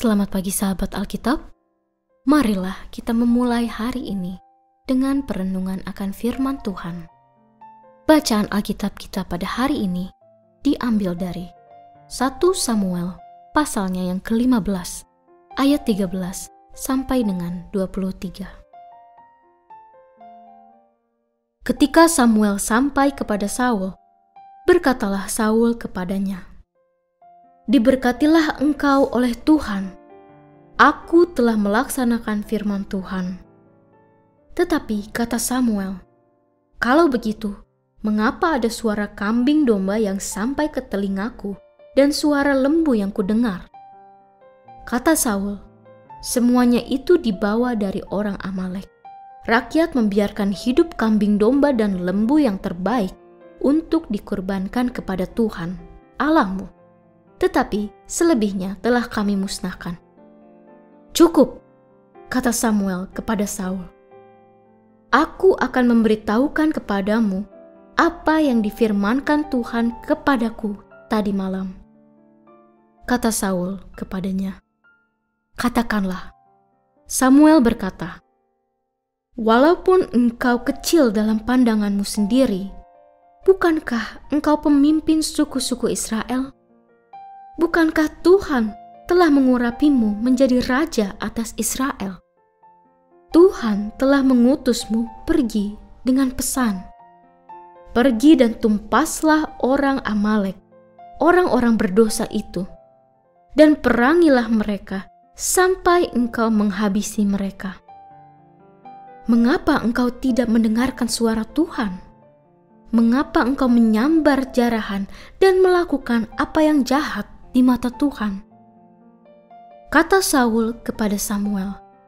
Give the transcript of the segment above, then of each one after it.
Selamat pagi sahabat Alkitab. Marilah kita memulai hari ini dengan perenungan akan firman Tuhan. Bacaan Alkitab kita pada hari ini diambil dari 1 Samuel pasalnya yang ke-15 ayat 13 sampai dengan 23. Ketika Samuel sampai kepada Saul, berkatalah Saul kepadanya, "Diberkatilah engkau oleh Tuhan. Aku telah melaksanakan firman Tuhan." Tetapi kata Samuel, "Kalau begitu, mengapa ada suara kambing domba yang sampai ke telingaku dan suara lembu yang kudengar?" Kata Saul, "Semuanya itu dibawa dari orang Amalek. Rakyat membiarkan hidup kambing domba dan lembu yang terbaik untuk dikurbankan kepada Tuhan, Allahmu. Tetapi selebihnya telah kami musnahkan." "Cukup," kata Samuel kepada Saul. "Aku akan memberitahukan kepadamu apa yang difirmankan Tuhan kepadaku tadi malam." Kata Saul kepadanya, "Katakanlah." Samuel berkata, "Walaupun engkau kecil dalam pandanganmu sendiri, bukankah engkau pemimpin suku-suku Israel? Bukankah Tuhan telah mengurapimu menjadi raja atas Israel? Tuhan telah mengutusmu pergi dengan pesan, 'Pergi dan tumpaslah orang Amalek, orang-orang berdosa itu, dan perangilah mereka sampai engkau menghabisi mereka.' Mengapa engkau tidak mendengarkan suara Tuhan? Mengapa engkau menyambar jarahan dan melakukan apa yang jahat di mata Tuhan?" Kata Saul kepada Samuel,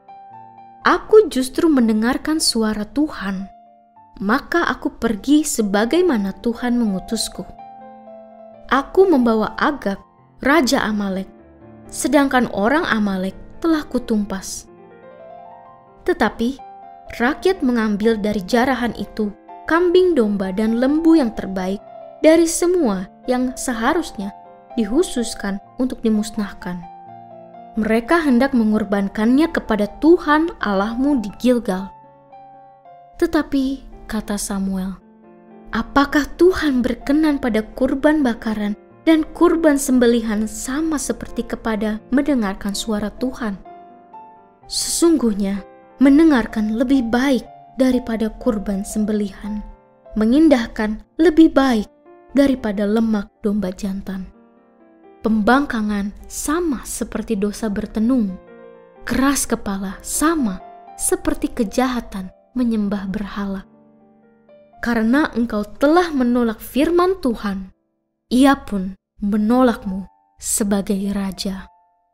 "Aku justru mendengarkan suara Tuhan, maka aku pergi sebagaimana Tuhan mengutusku. Aku membawa Agag, raja Amalek, sedangkan orang Amalek telah kutumpas. Tetapi rakyat mengambil dari jarahan itu kambing domba dan lembu yang terbaik dari semua yang seharusnya dikhususkan untuk dimusnahkan. Mereka hendak mengorbankannya kepada Tuhan Allahmu di Gilgal." Tetapi kata Samuel, "Apakah Tuhan berkenan pada kurban bakaran dan kurban sembelihan sama seperti kepada mendengarkan suara Tuhan? Sesungguhnya mendengarkan lebih baik daripada kurban sembelihan, mengindahkan lebih baik daripada lemak domba jantan. Pembangkangan sama seperti dosa bertenung, keras kepala sama seperti kejahatan menyembah berhala. Karena engkau telah menolak firman Tuhan, Ia pun menolakmu sebagai raja."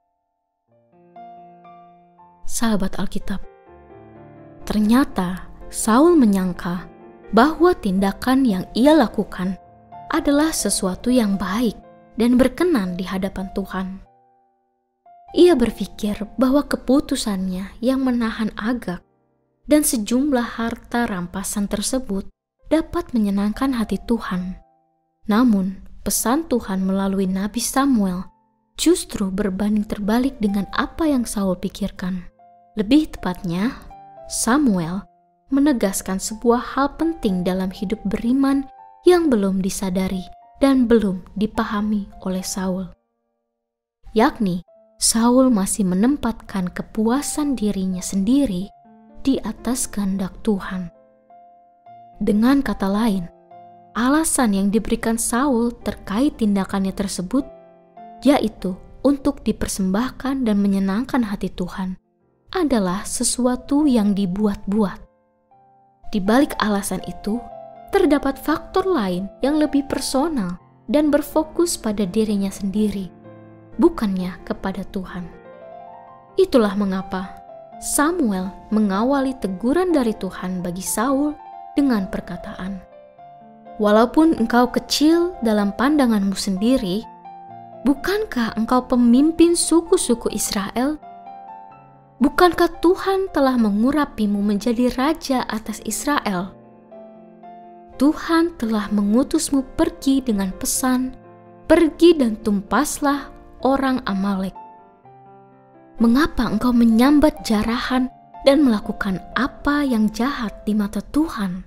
Sahabat Alkitab, ternyata Saul menyangka bahwa tindakan yang ia lakukan adalah sesuatu yang baik dan berkenan di hadapan Tuhan. Ia berpikir bahwa keputusannya yang menahan Agag dan sejumlah harta rampasan tersebut dapat menyenangkan hati Tuhan. Namun, pesan Tuhan melalui Nabi Samuel justru berbanding terbalik dengan apa yang Saul pikirkan. Lebih tepatnya, Samuel menegaskan sebuah hal penting dalam hidup beriman yang belum disadari dan belum dipahami oleh Saul, yakni Saul masih menempatkan kepuasan dirinya sendiri di atas kehendak Tuhan. Dengan kata lain, alasan yang diberikan Saul terkait tindakannya tersebut, yaitu untuk dipersembahkan dan menyenangkan hati Tuhan, adalah sesuatu yang dibuat-buat. Di balik alasan itu, terdapat faktor lain yang lebih personal dan berfokus pada dirinya sendiri, bukannya kepada Tuhan. Itulah mengapa Samuel mengawali teguran dari Tuhan bagi Saul dengan perkataan, "Walaupun engkau kecil dalam pandanganmu sendiri, bukankah engkau pemimpin suku-suku Israel? Bukankah Tuhan telah mengurapimu menjadi raja atas Israel? Tuhan telah mengutusmu pergi dengan pesan, 'Pergi dan tumpaslah orang Amalek.' Mengapa engkau menyambat jarahan dan melakukan apa yang jahat di mata Tuhan?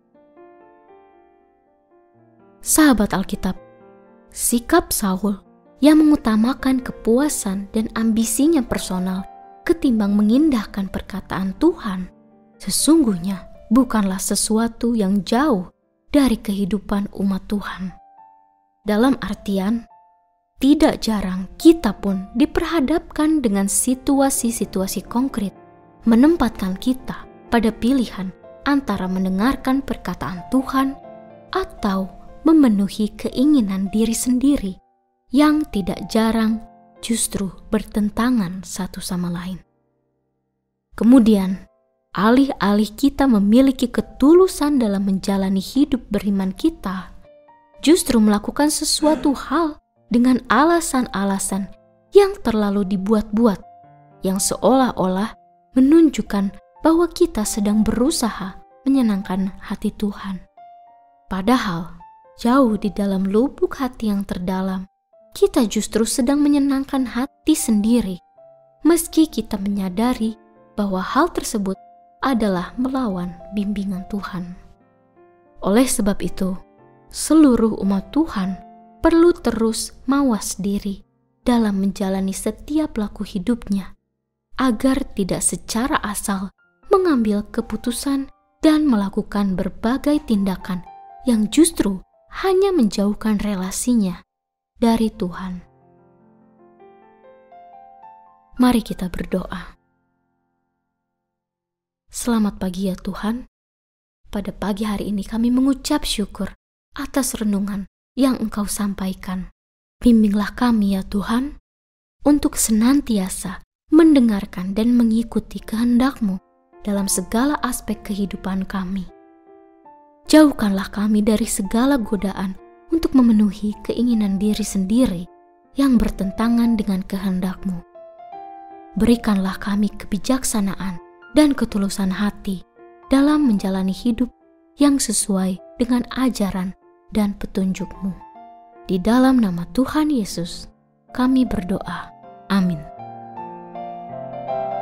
Sahabat Alkitab, sikap Saul yang mengutamakan kepuasan dan ambisinya personal ketimbang mengindahkan perkataan Tuhan sesungguhnya bukanlah sesuatu yang jauh dari kehidupan umat Tuhan. Dalam artian, tidak jarang kita pun diperhadapkan dengan situasi-situasi konkret, menempatkan kita pada pilihan antara mendengarkan perkataan Tuhan atau memenuhi keinginan diri sendiri yang tidak jarang justru bertentangan satu sama lain. Kemudian, alih-alih kita memiliki ketulusan dalam menjalani hidup beriman kita, justru melakukan sesuatu hal dengan alasan-alasan yang terlalu dibuat-buat, yang seolah-olah menunjukkan bahwa kita sedang berusaha menyenangkan hati Tuhan. Padahal, jauh di dalam lubuk hati yang terdalam, kita justru sedang menyenangkan hati sendiri, meski kita menyadari bahwa hal tersebut adalah melawan bimbingan Tuhan. Oleh sebab itu, seluruh umat Tuhan perlu terus mawas diri dalam menjalani setiap laku hidupnya, agar tidak secara asal mengambil keputusan dan melakukan berbagai tindakan yang justru hanya menjauhkan relasinya dari Tuhan. Mari kita berdoa. Selamat pagi ya Tuhan. Pada pagi hari ini kami mengucap syukur atas renungan yang Engkau sampaikan. Bimbinglah kami ya Tuhan, untuk senantiasa mendengarkan dan mengikuti kehendak-Mu dalam segala aspek kehidupan kami. Jauhkanlah kami dari segala godaan untuk memenuhi keinginan diri sendiri yang bertentangan dengan kehendak-Mu. Berikanlah kami kebijaksanaan dan ketulusan hati dalam menjalani hidup yang sesuai dengan ajaran dan petunjuk-Mu. Di dalam nama Tuhan Yesus, kami berdoa. Amin.